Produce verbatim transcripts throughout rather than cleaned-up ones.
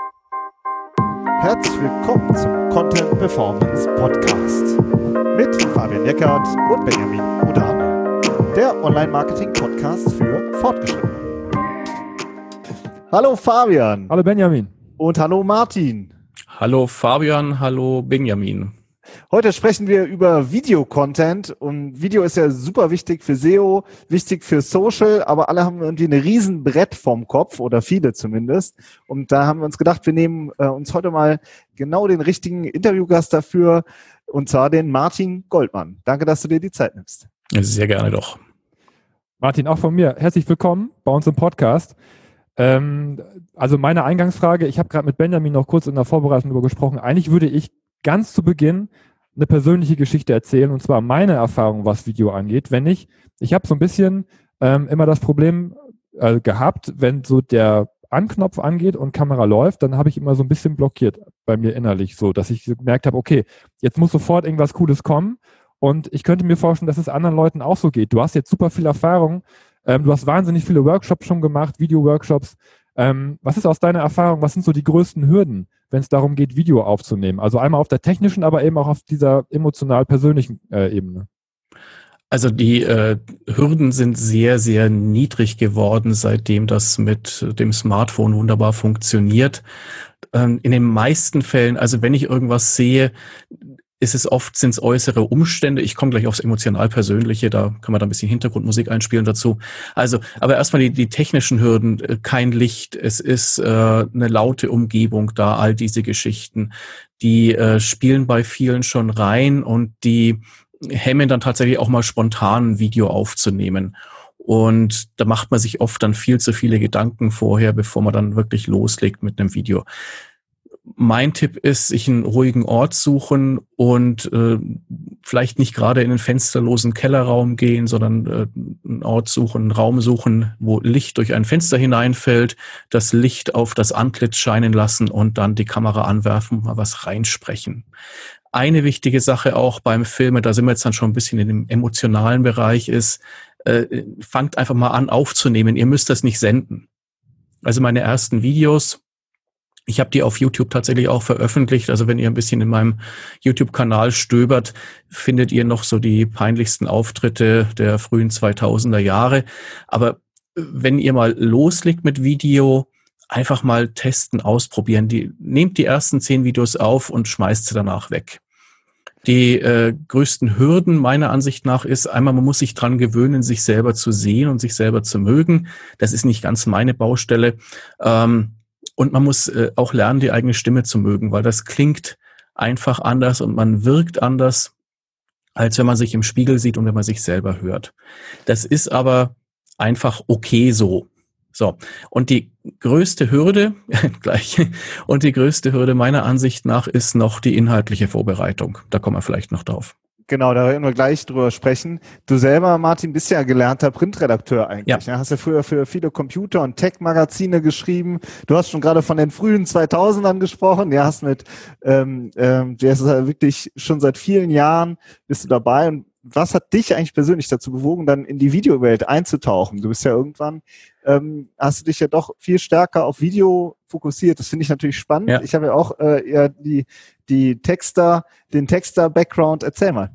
Herzlich willkommen zum Content Performance Podcast mit Fabian Eckert und Benjamin Udane, der Online-Marketing-Podcast für Fortgeschrittene. Hallo Fabian. Hallo Benjamin. Und hallo Martin. Hallo Fabian, hallo Benjamin. Heute sprechen wir über Video-Content und Video ist ja super wichtig für S E O, wichtig für Social, aber alle haben irgendwie ein riesen Brett vorm Kopf oder viele zumindest und da haben wir uns gedacht, wir nehmen äh, uns heute mal genau den richtigen Interviewgast dafür und zwar den Martin Goldmann. Danke, dass du dir die Zeit nimmst. Sehr gerne doch. Martin, auch von mir herzlich willkommen bei uns im Podcast. Ähm, also meine Eingangsfrage, ich habe gerade mit Benjamin noch kurz in der Vorbereitung darüber gesprochen, eigentlich würde ich ganz zu Beginn eine persönliche Geschichte erzählen, und zwar meine Erfahrung, was Video angeht. Wenn ich, ich habe so ein bisschen ähm, immer das Problem äh, gehabt, wenn so der Anknopf angeht und Kamera läuft, dann habe ich immer so ein bisschen blockiert bei mir innerlich, so dass ich gemerkt habe, okay, jetzt muss sofort irgendwas Cooles kommen und ich könnte mir vorstellen, dass es anderen Leuten auch so geht. Du hast jetzt super viel Erfahrung, ähm, du hast wahnsinnig viele Workshops schon gemacht, Video-Workshops. Ähm, was ist aus deiner Erfahrung, was sind so die größten Hürden, wenn es darum geht, Video aufzunehmen? Also einmal auf der technischen, aber eben auch auf dieser emotional-persönlichen äh, Ebene. Also die äh, Hürden sind sehr, sehr niedrig geworden, seitdem das mit dem Smartphone wunderbar funktioniert. Ähm, in den meisten Fällen, also wenn ich irgendwas sehe, ist es oft, sind es äußere Umstände. Ich komme gleich aufs Emotional-Persönliche, da kann man da ein bisschen Hintergrundmusik einspielen dazu. Also, aber erstmal die, die technischen Hürden, kein Licht, es ist äh, eine laute Umgebung da, all diese Geschichten, die äh, spielen bei vielen schon rein und die hemmen dann tatsächlich auch mal spontan ein Video aufzunehmen. Und da macht man sich oft dann viel zu viele Gedanken vorher, bevor man dann wirklich loslegt mit einem Video. Mein Tipp ist, sich einen ruhigen Ort suchen und äh, vielleicht nicht gerade in einen fensterlosen Kellerraum gehen, sondern äh, einen Ort suchen, einen Raum suchen, wo Licht durch ein Fenster hineinfällt, das Licht auf das Antlitz scheinen lassen und dann die Kamera anwerfen, mal was reinsprechen. Eine wichtige Sache auch beim Filmen, da sind wir jetzt dann schon ein bisschen in dem emotionalen Bereich, ist, äh, fangt einfach mal an aufzunehmen. Ihr müsst das nicht senden. Also meine ersten Videos, ich habe die auf YouTube tatsächlich auch veröffentlicht. Also wenn ihr ein bisschen in meinem YouTube-Kanal stöbert, findet ihr noch so die peinlichsten Auftritte der frühen zweitausender Jahre. Aber wenn ihr mal loslegt mit Video, einfach mal testen, ausprobieren. Die, nehmt die ersten zehn Videos auf und schmeißt sie danach weg. Die äh, größten Hürden meiner Ansicht nach ist, einmal man muss sich dran gewöhnen, sich selber zu sehen und sich selber zu mögen. Das ist nicht ganz meine Baustelle. Ähm, Und man muss äh, auch lernen, die eigene Stimme zu mögen, weil das klingt einfach anders und man wirkt anders, als wenn man sich im Spiegel sieht und wenn man sich selber hört. Das ist aber einfach okay so. So. Und die größte Hürde, gleich, und die größte Hürde meiner Ansicht nach ist noch die inhaltliche Vorbereitung. Da kommen wir vielleicht noch drauf. Genau, da werden wir gleich drüber sprechen. Du selber, Martin, bist ja gelernter Printredakteur eigentlich. Ja. Ne? Hast ja früher für viele Computer- und Tech-Magazine geschrieben. Du hast schon gerade von den frühen zweitausendern gesprochen. Ja, hast mit, ähm, ähm, du hast wirklich schon seit vielen Jahren bist du dabei. Und was hat dich eigentlich persönlich dazu bewogen, dann in die Videowelt einzutauchen? Du bist ja irgendwann, ähm, hast du dich ja doch viel stärker auf Video fokussiert. Das finde ich natürlich spannend. Ja. Ich habe ja auch äh, ja die die Texter, den Texter-Background. Erzähl mal.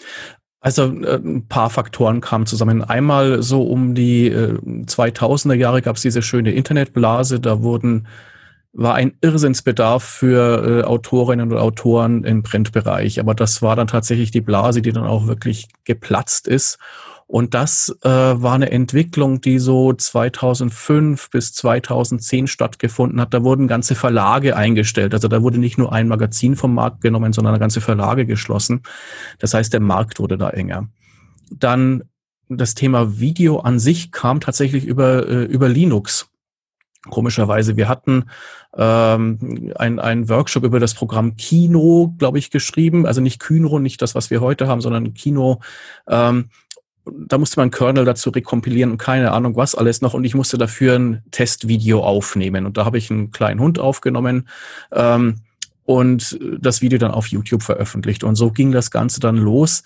Also äh, ein paar Faktoren kamen zusammen. Einmal so um die äh, zweitausender Jahre gab es diese schöne Internetblase. Da wurden war ein Irrsinnsbedarf für äh, Autorinnen und Autoren im Printbereich. Aber das war dann tatsächlich die Blase, die dann auch wirklich geplatzt ist. Und das äh, war eine Entwicklung, die so zweitausendfünf bis zweitausendzehn stattgefunden hat. Da wurden ganze Verlage eingestellt. Also da wurde nicht nur ein Magazin vom Markt genommen, sondern ganze Verlage geschlossen. Das heißt, der Markt wurde da enger. Dann das Thema Video an sich kam tatsächlich über, äh, über Linux. Komischerweise, wir hatten ähm, ein, einen Workshop über das Programm Kino, glaube ich, geschrieben. Also nicht Kynro, nicht das, was wir heute haben, sondern Kino. Ähm, Da musste man Kernel dazu rekompilieren und keine Ahnung was alles noch. Und ich musste dafür ein Testvideo aufnehmen. Und da habe ich einen kleinen Hund aufgenommen ähm, und das Video dann auf YouTube veröffentlicht. Und so ging das Ganze dann los.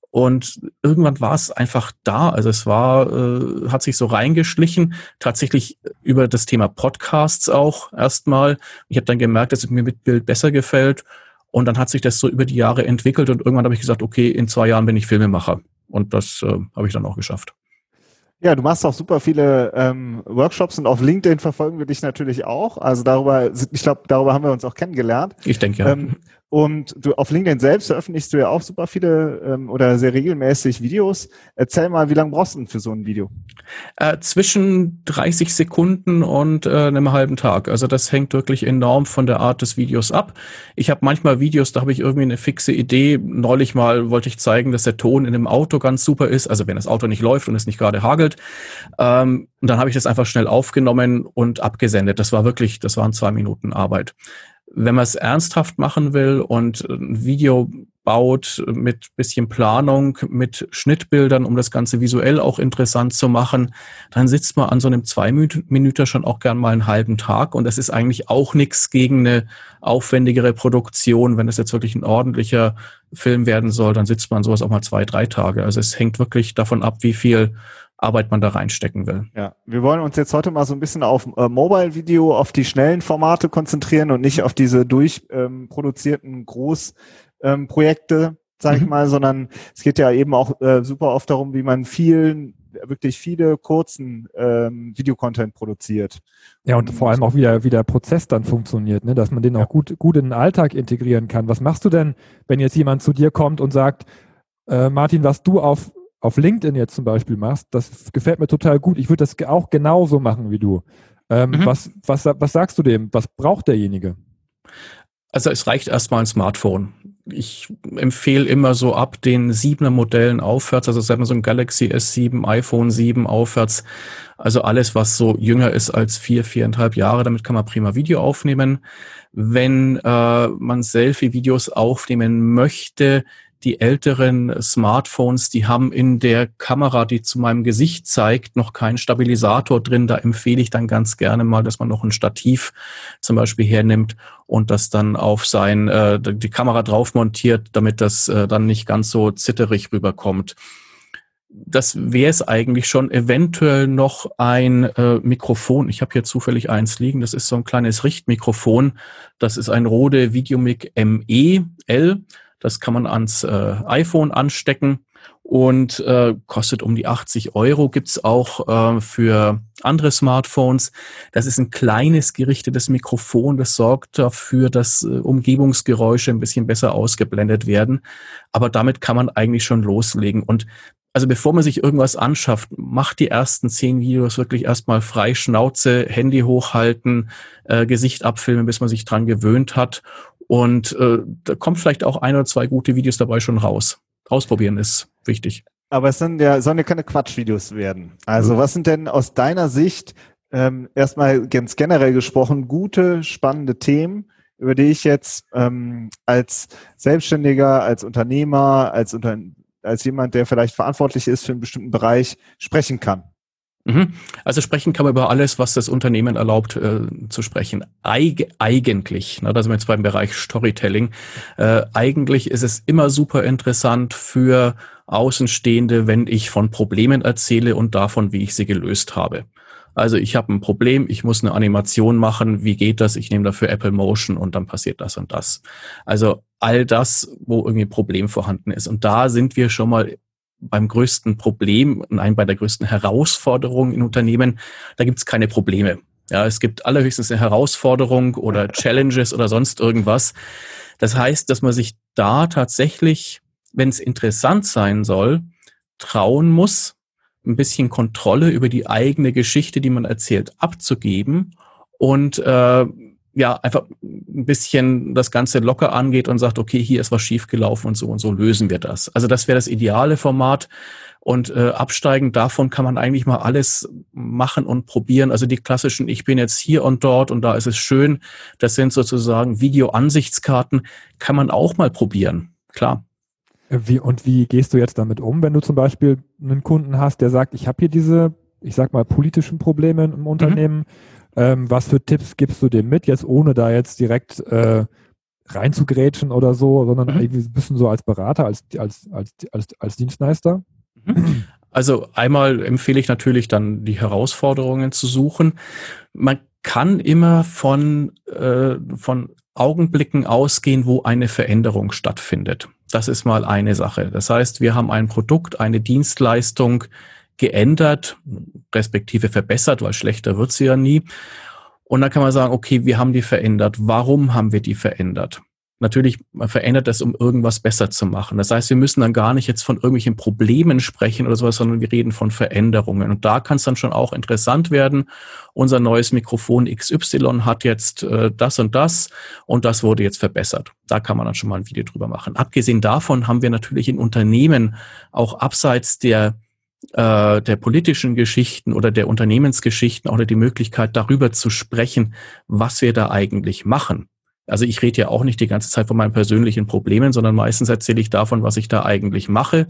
Und irgendwann war es einfach da. Also es war, äh, hat sich so reingeschlichen, tatsächlich über das Thema Podcasts auch erstmal. Ich habe dann gemerkt, dass es mir mit Bild besser gefällt. Und dann hat sich das so über die Jahre entwickelt und irgendwann habe ich gesagt, okay, in zwei Jahren bin ich Filmemacher. Und das äh, habe ich dann auch geschafft. Ja, du machst auch super viele ähm, Workshops und auf LinkedIn verfolgen wir dich natürlich auch. Also darüber, ich glaube, darüber haben wir uns auch kennengelernt. Ich denke, ja. Ähm, und du auf LinkedIn selbst veröffentlichst du ja auch super viele ähm, oder sehr regelmäßig Videos. Erzähl mal, wie lange brauchst du denn für so ein Video? Äh, zwischen dreißig Sekunden und äh, einem halben Tag. Also das hängt wirklich enorm von der Art des Videos ab. Ich habe manchmal Videos, da habe ich irgendwie eine fixe Idee. Neulich mal wollte ich zeigen, dass der Ton in einem Auto ganz super ist. Also wenn das Auto nicht läuft und es nicht gerade hagelt. Ähm, und dann habe ich das einfach schnell aufgenommen und abgesendet. Das war wirklich, das waren zwei Minuten Arbeit. Wenn man es ernsthaft machen will und ein Video baut mit bisschen Planung, mit Schnittbildern, um das Ganze visuell auch interessant zu machen, dann sitzt man an so einem Zwei-Minüter schon auch gern mal einen halben Tag. Und das ist eigentlich auch nichts gegen eine aufwendigere Produktion. Wenn es jetzt wirklich ein ordentlicher Film werden soll, dann sitzt man sowas auch mal zwei, drei Tage. Also es hängt wirklich davon ab, wie viel Arbeit man da reinstecken will. Ja, wir wollen uns jetzt heute mal so ein bisschen auf äh, Mobile-Video, auf die schnellen Formate konzentrieren und nicht auf diese durchproduzierten ähm, Großprojekte, ähm, sag ich mhm. mal, sondern es geht ja eben auch äh, super oft darum, wie man vielen, wirklich viele kurzen ähm, Videocontent produziert. Ja, und, und vor allem auch wie der, wie der Prozess dann funktioniert, ne? Dass man den ja. auch gut, gut in den Alltag integrieren kann. Was machst du denn, wenn jetzt jemand zu dir kommt und sagt, äh, Martin, was du auf auf LinkedIn jetzt zum Beispiel machst, das gefällt mir total gut. Ich würde das auch genauso machen wie du. Ähm, mhm. was, was, was sagst du dem? Was braucht derjenige? Also es reicht erstmal ein Smartphone. Ich empfehle immer so ab den siebener Modellen aufwärts, also sagen wir so ein Galaxy S sieben, iPhone sieben aufwärts, also alles, was so jünger ist als vier, viereinhalb Jahre, damit kann man prima Video aufnehmen. Wenn äh, man Selfie-Videos aufnehmen möchte, die älteren Smartphones, die haben in der Kamera, die zu meinem Gesicht zeigt, noch keinen Stabilisator drin. Da empfehle ich dann ganz gerne mal, dass man noch ein Stativ zum Beispiel hernimmt und das dann auf sein äh, die Kamera drauf montiert, damit das äh, dann nicht ganz so zitterig rüberkommt. Das wäre es eigentlich schon. Eventuell noch ein äh, Mikrofon. Ich habe hier zufällig eins liegen. Das ist so ein kleines Richtmikrofon. Das ist ein Rode Videomic M E L. Das kann man ans äh, iPhone anstecken und äh, kostet um die achtzig Euro. Gibt's auch äh, für andere Smartphones. Das ist ein kleines gerichtetes Mikrofon. Das sorgt dafür, dass äh, Umgebungsgeräusche ein bisschen besser ausgeblendet werden. Aber damit kann man eigentlich schon loslegen. Und also bevor man sich irgendwas anschafft, macht die ersten zehn Videos wirklich erstmal frei Schnauze, Handy hochhalten, äh, Gesicht abfilmen, bis man sich dran gewöhnt hat. Und äh, da kommt vielleicht auch ein oder zwei gute Videos dabei schon raus. Ausprobieren ist wichtig. Aber es sind ja, sollen ja keine Quatschvideos werden. Also mhm. was sind denn aus deiner Sicht ähm, erstmal ganz generell gesprochen gute, spannende Themen, über die ich jetzt ähm, als Selbstständiger, als Unternehmer, als, Unter- als jemand, der vielleicht verantwortlich ist für einen bestimmten Bereich, sprechen kann? Also sprechen kann man über alles, was das Unternehmen erlaubt äh, zu sprechen. Eig- eigentlich, na, da sind wir jetzt beim Bereich Storytelling, äh, eigentlich ist es immer super interessant für Außenstehende, wenn ich von Problemen erzähle und davon, wie ich sie gelöst habe. Also ich habe ein Problem, ich muss eine Animation machen, wie geht das? Ich nehme dafür Apple Motion und dann passiert das und das. Also all das, wo irgendwie ein Problem vorhanden ist. Und da sind wir schon mal beim größten Problem, nein, bei der größten Herausforderung in Unternehmen, da gibt es keine Probleme. Ja, es gibt allerhöchstens eine Herausforderung oder Challenges oder sonst irgendwas. Das heißt, dass man sich da tatsächlich, wenn es interessant sein soll, trauen muss, ein bisschen Kontrolle über die eigene Geschichte, die man erzählt, abzugeben und äh, ja, einfach ein bisschen das Ganze locker angeht und sagt, okay, hier ist was schiefgelaufen und so und so lösen wir das. Also das wäre das ideale Format und äh, absteigend davon kann man eigentlich mal alles machen und probieren. Also die klassischen, ich bin jetzt hier und dort und da ist es schön, das sind sozusagen Video-Ansichtskarten, kann man auch mal probieren, klar. Wie, und wie gehst du jetzt damit um, wenn du zum Beispiel einen Kunden hast, der sagt, ich habe hier diese, ich sag mal, politischen Probleme im Unternehmen, mhm. Ähm, was für Tipps gibst du dem mit, jetzt ohne da jetzt direkt äh, reinzugrätschen oder so, sondern Mhm. irgendwie ein bisschen so als Berater, als, als, als, als, als Dienstleister? Also einmal empfehle ich natürlich dann, die Herausforderungen zu suchen. Man kann immer von, äh, von Augenblicken ausgehen, wo eine Veränderung stattfindet. Das ist mal eine Sache. Das heißt, wir haben ein Produkt, eine Dienstleistung geändert, respektive verbessert, weil schlechter wird sie ja nie. Und dann kann man sagen, okay, wir haben die verändert. Warum haben wir die verändert? Natürlich, man verändert das, um irgendwas besser zu machen. Das heißt, wir müssen dann gar nicht jetzt von irgendwelchen Problemen sprechen oder sowas, sondern wir reden von Veränderungen. Und da kann es dann schon auch interessant werden. Unser neues Mikrofon X Y hat jetzt äh, das und das und das wurde jetzt verbessert. Da kann man dann schon mal ein Video drüber machen. Abgesehen davon haben wir natürlich in Unternehmen auch abseits der äh, der politischen Geschichten oder der Unternehmensgeschichten auch die Möglichkeit, darüber zu sprechen, was wir da eigentlich machen. Also ich rede ja auch nicht die ganze Zeit von meinen persönlichen Problemen, sondern meistens erzähle ich davon, was ich da eigentlich mache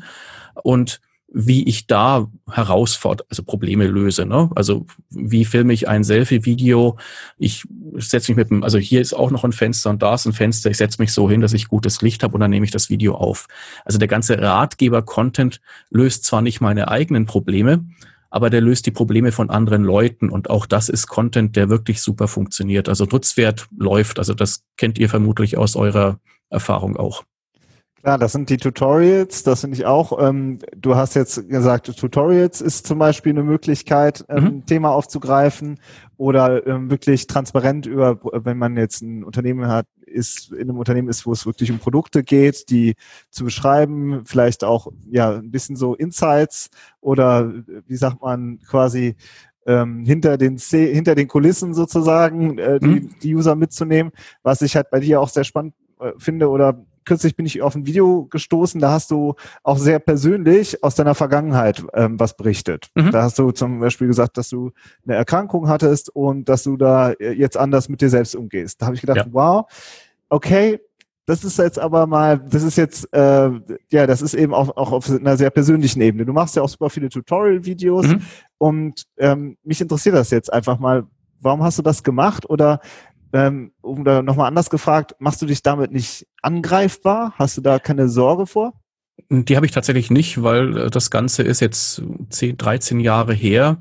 und wie ich da herausfordere, also Probleme löse. Ne? Also wie filme ich ein Selfie-Video? Ich setze mich mit dem, also hier ist auch noch ein Fenster und da ist ein Fenster. Ich setze mich so hin, dass ich gutes Licht habe und dann nehme ich das Video auf. Also der ganze Ratgeber-Content löst zwar nicht meine eigenen Probleme, aber der löst die Probleme von anderen Leuten und auch das ist Content, der wirklich super funktioniert. Also Nutzwert läuft, also das kennt ihr vermutlich aus eurer Erfahrung auch. Klar, das sind die Tutorials, das finde ich auch. Ähm, du hast jetzt gesagt, Tutorials ist zum Beispiel eine Möglichkeit, ähm, Mhm. Thema aufzugreifen oder ähm, wirklich transparent über, wenn man jetzt ein Unternehmen hat, ist in einem Unternehmen ist, wo es wirklich um Produkte geht, die zu beschreiben, vielleicht auch ja ein bisschen so Insights oder wie sagt man quasi ähm, hinter den C- hinter den Kulissen sozusagen äh, die, Mhm. die User mitzunehmen, was ich halt bei dir auch sehr spannend äh, finde oder kürzlich bin ich auf ein Video gestoßen, da hast du auch sehr persönlich aus deiner Vergangenheit ähm, was berichtet. Mhm. Da hast du zum Beispiel gesagt, dass du eine Erkrankung hattest und dass du da jetzt anders mit dir selbst umgehst. Da habe ich gedacht, Ja. wow, okay, das ist jetzt aber mal, das ist jetzt, äh, ja, das ist eben auch, auch auf einer sehr persönlichen Ebene. Du machst ja auch super viele Tutorial-Videos Mhm. und ähm, mich interessiert das jetzt einfach mal, warum hast du das gemacht oder Ähm, um da nochmal anders gefragt, machst du dich damit nicht angreifbar? Hast du da keine Sorge vor? Die habe ich tatsächlich nicht, weil äh, das Ganze ist jetzt zehn, dreizehn Jahre her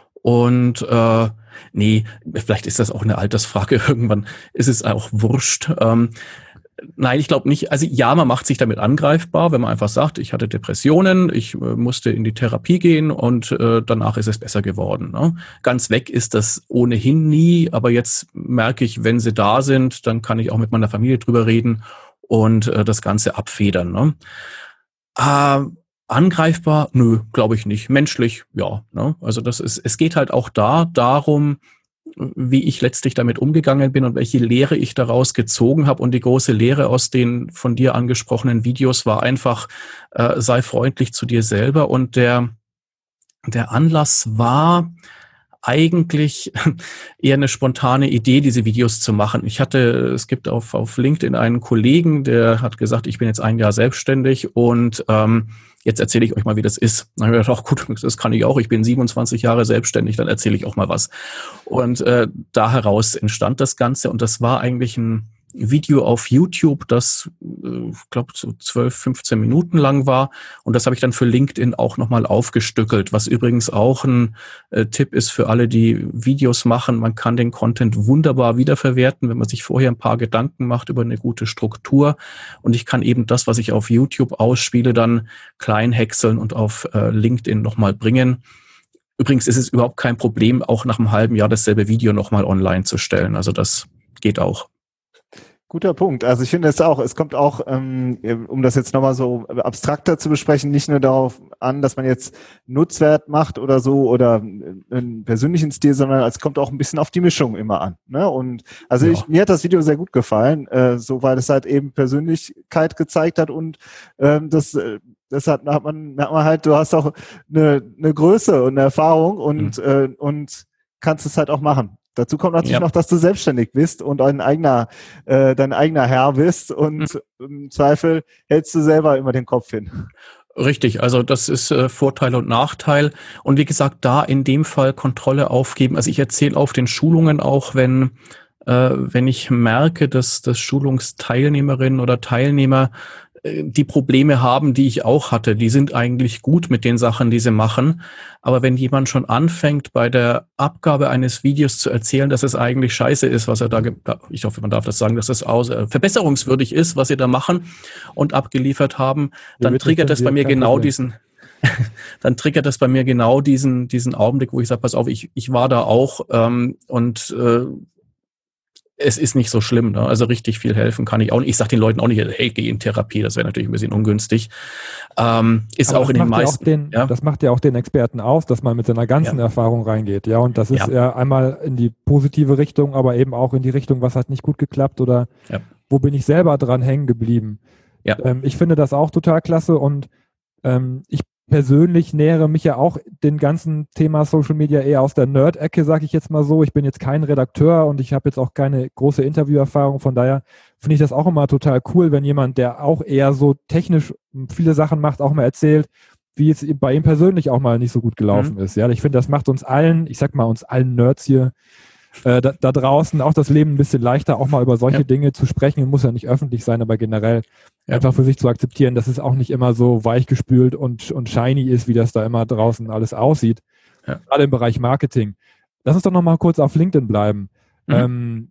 und äh, nee, vielleicht ist das auch eine Altersfrage. Irgendwann ist es auch wurscht. Ähm, Nein, ich glaube nicht. Also ja, man macht sich damit angreifbar, wenn man einfach sagt, ich hatte Depressionen, ich äh, musste in die Therapie gehen und äh, danach ist es besser geworden. Ne? Ganz weg ist das ohnehin nie, aber jetzt merke ich, wenn sie da sind, dann kann ich auch mit meiner Familie drüber reden und äh, das Ganze abfedern. Ne? Äh, angreifbar? Nö, glaube ich nicht. Menschlich? Ja. Ne? Also das ist, es geht halt auch da darum, wie ich letztlich damit umgegangen bin und welche Lehre ich daraus gezogen habe. Und die große Lehre aus den von dir angesprochenen Videos war einfach, äh, sei freundlich zu dir selber. Und der, der Anlass war eigentlich eher eine spontane Idee, diese Videos zu machen. Ich hatte, es gibt auf, auf LinkedIn einen Kollegen, der hat gesagt, ich bin jetzt ein Jahr selbstständig und ähm, jetzt erzähle ich euch mal, wie das ist. Dann habe ich gedacht, ach gut, das kann ich auch. Ich bin siebenundzwanzig Jahre selbstständig, dann erzähle ich auch mal was. Und äh, da heraus entstand das Ganze und das war eigentlich ein Video auf YouTube, das, äh, ich glaube, so zwölf, fünfzehn Minuten lang war. Und das habe ich dann für LinkedIn auch nochmal aufgestückelt, was übrigens auch ein äh, Tipp ist für alle, die Videos machen. Man kann den Content wunderbar wiederverwerten, wenn man sich vorher ein paar Gedanken macht über eine gute Struktur. Und ich kann eben das, was ich auf YouTube ausspiele, dann klein häckseln und auf äh, LinkedIn nochmal bringen. Übrigens ist es überhaupt kein Problem, auch nach einem halben Jahr dasselbe Video nochmal online zu stellen. Also das geht auch. Guter Punkt. Also ich finde es auch, es kommt auch, ähm, um das jetzt nochmal so abstrakter zu besprechen, nicht nur darauf an, dass man jetzt Nutzwert macht oder so oder einen persönlichen Stil, sondern es kommt auch ein bisschen auf die Mischung immer an. Ne? Und also Ja. ich, mir hat das Video sehr gut gefallen, äh, so weil es halt eben Persönlichkeit gezeigt hat und ähm, das äh, das hat, hat man, hat man halt, du hast auch eine, eine Größe und eine Erfahrung und Mhm. äh, und kannst es halt auch machen. Dazu kommt natürlich Ja. noch, dass du selbstständig bist und ein eigener, äh, dein eigener Herr bist und Mhm. im Zweifel hältst du selber immer den Kopf hin. Richtig, also das ist äh, Vorteil und Nachteil. Und wie gesagt, da in dem Fall Kontrolle aufgeben. Also ich erzähle auf den Schulungen auch, wenn äh, wenn ich merke, dass, dass Schulungsteilnehmerinnen oder Teilnehmer die Probleme haben, die ich auch hatte. Die sind eigentlich gut mit den Sachen, die sie machen. Aber wenn jemand schon anfängt, bei der Abgabe eines Videos zu erzählen, dass es eigentlich scheiße ist, was er da, ich hoffe, man darf das sagen, dass es aus, äh, verbesserungswürdig ist, was sie da machen und abgeliefert haben, dann triggert das bei mir genau diesen, dann triggert das bei mir genau diesen, diesen Augenblick, wo ich sage, pass auf, ich, ich war da auch, ähm, und, äh, es ist nicht so schlimm, ne? Also richtig viel helfen kann ich auch nicht. Ich sage den Leuten auch nicht, hey, geh in Therapie, das wäre natürlich ein bisschen ungünstig. Ähm, ist Aber auch in den meisten. Ja den, ja? Das macht ja auch den Experten aus, dass man mit seiner ganzen ja. Erfahrung reingeht. Ja, und das ist ja. ja einmal in die positive Richtung, aber eben auch in die Richtung, was hat nicht gut geklappt oder ja. wo bin ich selber dran hängen geblieben. Ja. Ähm, ich finde das auch total klasse und ähm, ich persönlich nähere mich ja auch dem ganzen Thema Social Media eher aus der Nerd-Ecke, sage ich jetzt mal so. Ich bin jetzt kein Redakteur und ich habe jetzt auch keine große Interviewerfahrung. Von daher finde ich das auch immer total cool, wenn jemand, der auch eher so technisch viele Sachen macht, auch mal erzählt, wie es bei ihm persönlich auch mal nicht so gut gelaufen mhm. ist. Ja, ich finde, das macht uns allen, ich sag mal uns allen Nerds hier äh, da, da draußen auch das Leben ein bisschen leichter, auch mal über solche ja. Dinge zu sprechen. Muss ja nicht öffentlich sein, aber generell ja. einfach für sich zu akzeptieren, dass es auch nicht immer so weichgespült und, und shiny ist, wie das da immer draußen alles aussieht. Ja. Gerade im Bereich Marketing. Lass uns doch noch mal kurz auf LinkedIn bleiben. Mhm. Ähm,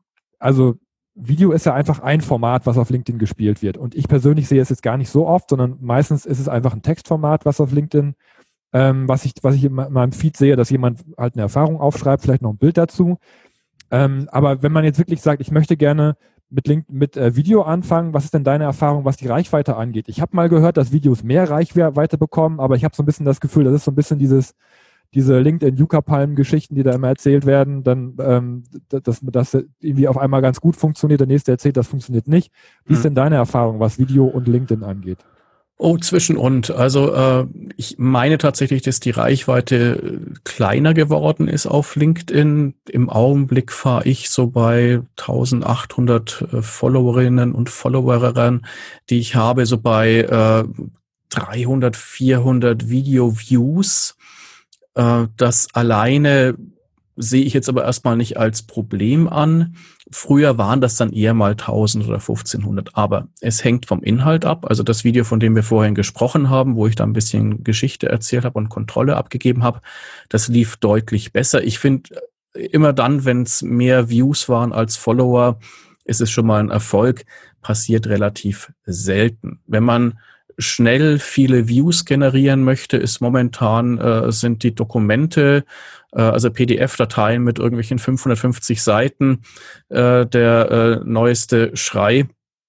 also Video ist ja einfach ein Format, was auf LinkedIn gespielt wird. Und ich persönlich sehe es jetzt gar nicht so oft, sondern meistens ist es einfach ein Textformat, was auf LinkedIn Ähm, was ich, was ich in meinem Feed sehe, dass jemand halt eine Erfahrung aufschreibt, vielleicht noch ein Bild dazu. Ähm, aber wenn man jetzt wirklich sagt, ich möchte gerne mit, Link, mit äh, Video anfangen, was ist denn deine Erfahrung, was die Reichweite angeht? Ich habe mal gehört, dass Videos mehr Reichweite bekommen, aber ich habe so ein bisschen das Gefühl, das ist so ein bisschen dieses, diese LinkedIn-Yucca-Palmen-Geschichten, die da immer erzählt werden, dann, ähm, dass das irgendwie auf einmal ganz gut funktioniert, der nächste erzählt, das funktioniert nicht. Wie hm. ist denn deine Erfahrung, was Video und LinkedIn angeht? Oh, zwischen und. Also äh, ich meine tatsächlich, dass die Reichweite kleiner geworden ist auf LinkedIn. Im Augenblick fahre ich so bei eintausendachthundert äh, Followerinnen und Followerern, die ich habe, so bei äh, dreihundert, vierhundert Video-Views. Äh, das alleine sehe ich jetzt aber erstmal nicht als Problem an. Früher waren das dann eher mal tausend oder fünfzehnhundert, aber es hängt vom Inhalt ab. Also das Video, von dem wir vorhin gesprochen haben, wo ich da ein bisschen Geschichte erzählt habe und Kontrolle abgegeben habe, das lief deutlich besser. Ich finde, immer dann, wenn es mehr Views waren als Follower, ist es schon mal ein Erfolg. Passiert relativ selten. Wenn man schnell viele Views generieren möchte, ist momentan, äh, sind die Dokumente, äh, also P D F-Dateien mit irgendwelchen fünfhundertfünfzig Seiten, äh, der äh, neueste Schrei.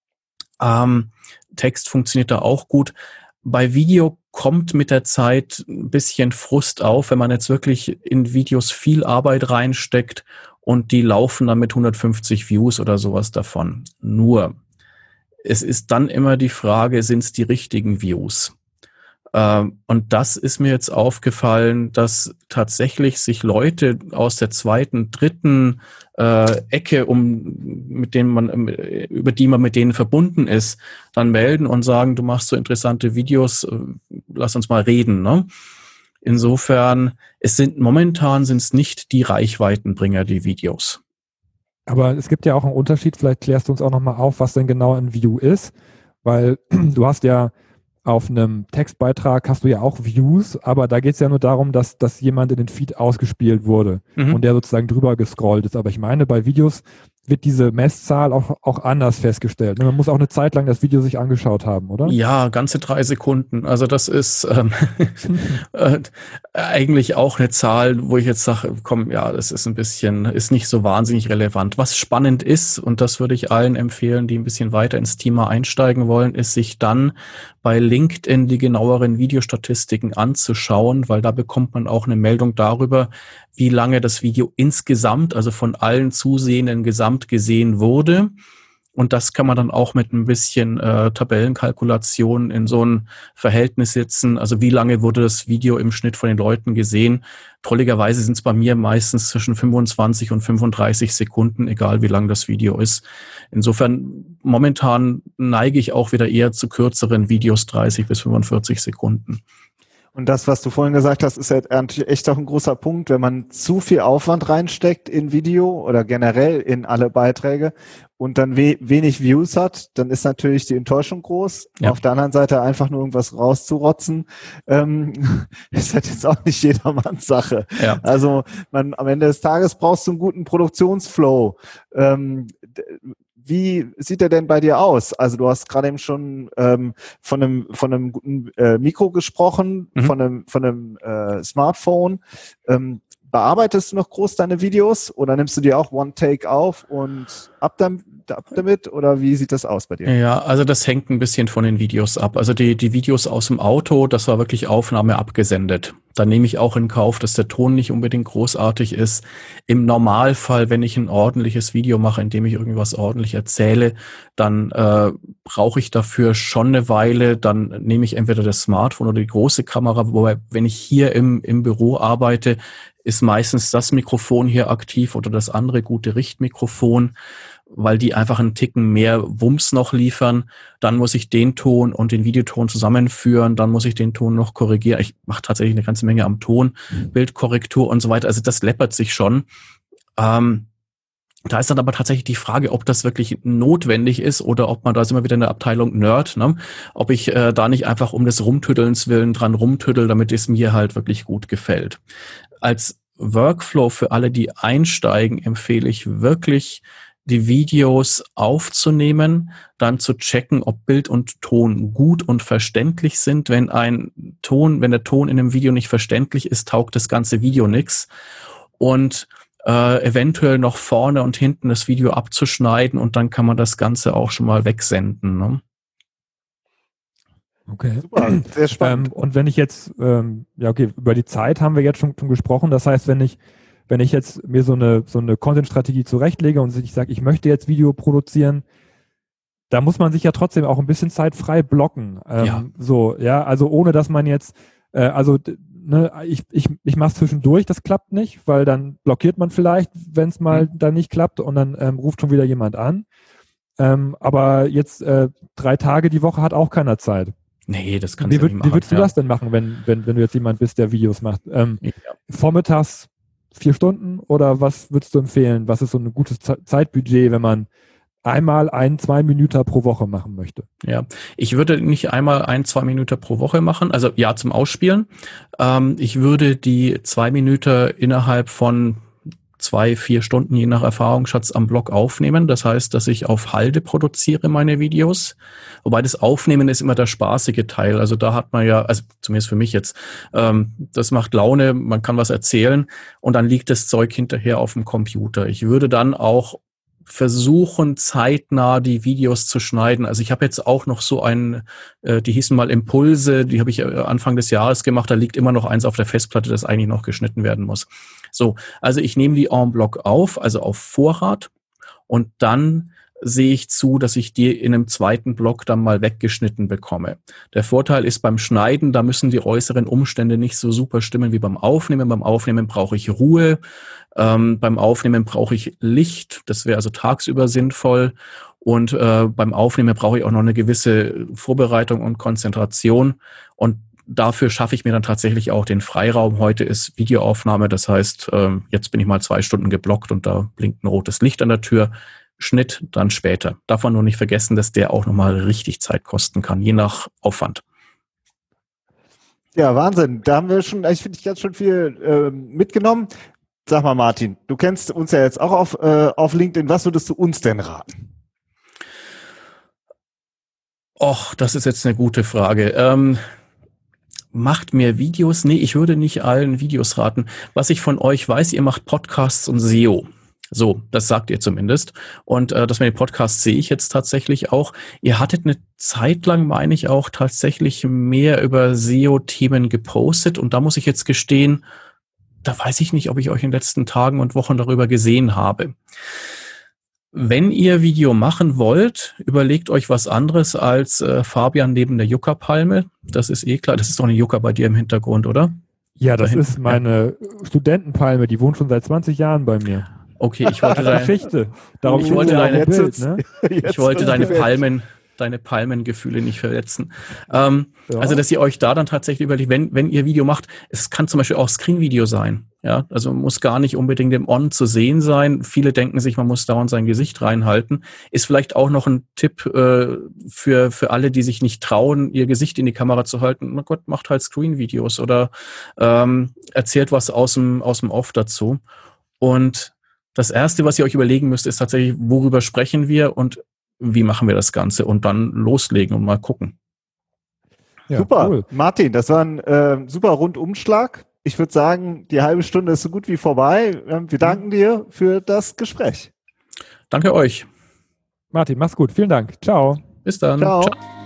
Ähm, Text funktioniert da auch gut. Bei Video kommt mit der Zeit ein bisschen Frust auf, wenn man jetzt wirklich in Videos viel Arbeit reinsteckt und die laufen dann mit hundertfünfzig Views oder sowas davon. Nur, es ist dann immer die Frage, sind es die richtigen Views? Ähm, und das ist mir jetzt aufgefallen, dass tatsächlich sich Leute aus der zweiten, dritten äh, Ecke, um mit denen man, über die man mit denen verbunden ist, dann melden und sagen, du machst so interessante Videos, äh, lass uns mal reden, ne? Insofern, es sind momentan sind es nicht die Reichweitenbringer, die Videos. Aber es gibt ja auch einen Unterschied, vielleicht klärst du uns auch nochmal auf, was denn genau ein View ist, weil du hast ja auf einem Textbeitrag hast du ja auch Views, aber da geht es ja nur darum, dass, dass jemand in den Feed ausgespielt wurde mhm. und der sozusagen drüber gescrollt ist. Aber ich meine, bei Videos wird diese Messzahl auch, auch anders festgestellt. Man muss auch eine Zeit lang das Video sich angeschaut haben, oder? Ja, ganze drei Sekunden. Also das ist ähm, äh, eigentlich auch eine Zahl, wo ich jetzt sage, komm, ja, das ist ein bisschen, ist nicht so wahnsinnig relevant. Was spannend ist, und das würde ich allen empfehlen, die ein bisschen weiter ins Thema einsteigen wollen, ist sich dann bei LinkedIn die genaueren Videostatistiken anzuschauen, weil da bekommt man auch eine Meldung darüber, wie lange das Video insgesamt, also von allen Zusehenden gesamt gesehen wurde. Und das kann man dann auch mit ein bisschen äh, Tabellenkalkulation in so ein Verhältnis setzen. Also wie lange wurde das Video im Schnitt von den Leuten gesehen? Trolligerweise sind es bei mir meistens zwischen fünfundzwanzig und fünfunddreißig Sekunden, egal wie lang das Video ist. Insofern momentan neige ich auch wieder eher zu kürzeren Videos, dreißig bis fünfundvierzig Sekunden. Und das, was du vorhin gesagt hast, ist ja echt auch ein großer Punkt, wenn man zu viel Aufwand reinsteckt in Video oder generell in alle Beiträge und dann we wenig Views hat, dann ist natürlich die Enttäuschung groß. Ja. Auf der anderen Seite einfach nur irgendwas rauszurotzen, ähm, ist halt jetzt auch nicht jedermanns Sache. Ja. Also man, am Ende des Tages brauchst du einen guten Produktionsflow. Ähm, Wie sieht der denn bei dir aus? Also du hast gerade eben schon ähm, von einem von einem guten äh, Mikro gesprochen, mhm. von einem von einem äh, Smartphone. Ähm, bearbeitest du noch groß deine Videos oder nimmst du dir auch One-Take auf und ab, dann, ab damit? Oder wie sieht das aus bei dir? Ja, also das hängt ein bisschen von den Videos ab. Also die die Videos aus dem Auto, das war wirklich Aufnahme abgesendet. Da nehme ich auch in Kauf, dass der Ton nicht unbedingt großartig ist. Im Normalfall, wenn ich ein ordentliches Video mache, in dem ich irgendwas ordentlich erzähle, dann äh, brauche ich dafür schon eine Weile. Dann nehme ich entweder das Smartphone oder die große Kamera. Wobei, wenn ich hier im im Büro arbeite, ist meistens das Mikrofon hier aktiv oder das andere gute Richtmikrofon, weil die einfach einen Ticken mehr Wumms noch liefern. Dann muss ich den Ton und den Videoton zusammenführen, dann muss ich den Ton noch korrigieren. Ich mache tatsächlich eine ganze Menge am Ton, Bildkorrektur und so weiter. Also das läppert sich schon. Ähm, da ist dann aber tatsächlich die Frage, ob das wirklich notwendig ist oder ob man da ist immer wieder in der Abteilung Nerd, ne? Ob ich äh, da nicht einfach um des Rumtüddelns willen dran rumtüddel, damit es mir halt wirklich gut gefällt. Als Workflow für alle, die einsteigen, empfehle ich wirklich, die Videos aufzunehmen, dann zu checken, ob Bild und Ton gut und verständlich sind. Wenn ein Ton, wenn der Ton in einem Video nicht verständlich ist, taugt das ganze Video nix. Und äh, eventuell noch vorne und hinten das Video abzuschneiden und dann kann man das Ganze auch schon mal wegsenden, ne? Okay, super, sehr spannend. Ähm, und wenn ich jetzt, ähm, ja okay, über die Zeit haben wir jetzt schon, schon gesprochen. Das heißt, wenn ich wenn ich jetzt mir so eine so eine Content-Strategie zurechtlege und ich sage, ich möchte jetzt Video produzieren, da muss man sich ja trotzdem auch ein bisschen Zeit frei blocken. Ähm, ja. So, ja, also ohne dass man jetzt, äh, also ne, ich ich ich mache es zwischendurch, das klappt nicht, weil dann blockiert man vielleicht, wenn es mal mhm. dann nicht klappt und dann ähm, ruft schon wieder jemand an. Ähm, aber jetzt äh, drei Tage die Woche hat auch keiner Zeit. Nee, das kannst du nicht machen. Wie würdest du ja. das denn machen, wenn, wenn, wenn du jetzt jemand bist, der Videos macht? Ähm, ja. Vormittags vier Stunden oder was würdest du empfehlen? Was ist so ein gutes Ze- Zeitbudget, wenn man einmal ein, zwei Minuten pro Woche machen möchte? Ja, ich würde nicht einmal ein, zwei Minuten pro Woche machen, also ja zum Ausspielen. Ähm, ich würde die zwei Minuten innerhalb von zwei, vier Stunden, je nach Erfahrungsschatz, am Blog aufnehmen. Das heißt, dass ich auf Halde produziere meine Videos. Wobei das Aufnehmen ist immer der spaßige Teil. Also da hat man ja, also zumindest für mich jetzt, ähm, das macht Laune, man kann was erzählen und dann liegt das Zeug hinterher auf dem Computer. Ich würde dann auch versuchen, zeitnah die Videos zu schneiden. Also ich habe jetzt auch noch so einen, äh, die hießen mal Impulse, die habe ich Anfang des Jahres gemacht, da liegt immer noch eins auf der Festplatte, das eigentlich noch geschnitten werden muss. So, also ich nehme die en bloc auf, also auf Vorrat und dann sehe ich zu, dass ich die in einem zweiten Block dann mal weggeschnitten bekomme. Der Vorteil ist beim Schneiden, da müssen die äußeren Umstände nicht so super stimmen wie beim Aufnehmen. Beim Aufnehmen brauche ich Ruhe, ähm, beim Aufnehmen brauche ich Licht, das wäre also tagsüber sinnvoll und äh, beim Aufnehmen brauche ich auch noch eine gewisse Vorbereitung und Konzentration und dafür schaffe ich mir dann tatsächlich auch den Freiraum. Heute ist Videoaufnahme, das heißt, ähm, jetzt bin ich mal zwei Stunden geblockt und da blinkt ein rotes Licht an der Tür. Schnitt dann später. Darf man nur nicht vergessen, dass der auch nochmal richtig Zeit kosten kann, je nach Aufwand. Ja, Wahnsinn. Da haben wir schon, ich finde, ich ganz schön viel äh, mitgenommen. Sag mal, Martin, du kennst uns ja jetzt auch auf, äh, auf LinkedIn. Was würdest du uns denn raten? Och, das ist jetzt eine gute Frage. Ähm, macht mehr Videos? Nee, ich würde nicht allen Videos raten. Was ich von euch weiß, ihr macht Podcasts und S E O. So, das sagt ihr zumindest. Und äh, das mit dem Podcast sehe ich jetzt tatsächlich auch. Ihr hattet eine Zeit lang, meine ich, auch tatsächlich mehr über S E O-Themen gepostet. Und da muss ich jetzt gestehen, da weiß ich nicht, ob ich euch in den letzten Tagen und Wochen darüber gesehen habe. Wenn ihr Video machen wollt, überlegt euch was anderes als äh, Fabian neben der Juckerpalme. Das ist eh klar. Das ist doch eine Jucker bei dir im Hintergrund, oder? Ja, das ist meine Studentenpalme. Die wohnt schon seit zwanzig Jahren bei mir. Okay, ich wollte deine Geschichte. Darum ich wollte deine, Bild, ne? ich wollte deine Palmen, deine Palmengefühle nicht verletzen. Ähm, Ja. Also, dass ihr euch da dann tatsächlich überlegt, wenn, wenn ihr Video macht, es kann zum Beispiel auch Screen-Video sein. Ja, also muss gar nicht unbedingt im On zu sehen sein. Viele denken sich, man muss dauernd sein Gesicht reinhalten. Ist vielleicht auch noch ein Tipp äh, für für alle, die sich nicht trauen, ihr Gesicht in die Kamera zu halten. Na Gott, macht halt Screen-Videos oder ähm, erzählt was aus dem aus dem Off dazu. Und das Erste, was ihr euch überlegen müsst, ist tatsächlich, worüber sprechen wir und wie machen wir das Ganze und dann loslegen und mal gucken. Ja, super, cool. Martin, das war ein äh, super Rundumschlag. Ich würde sagen, die halbe Stunde ist so gut wie vorbei. Wir danken dir für das Gespräch. Danke euch. Martin, mach's gut. Vielen Dank. Ciao. Bis dann. Ciao. Ciao.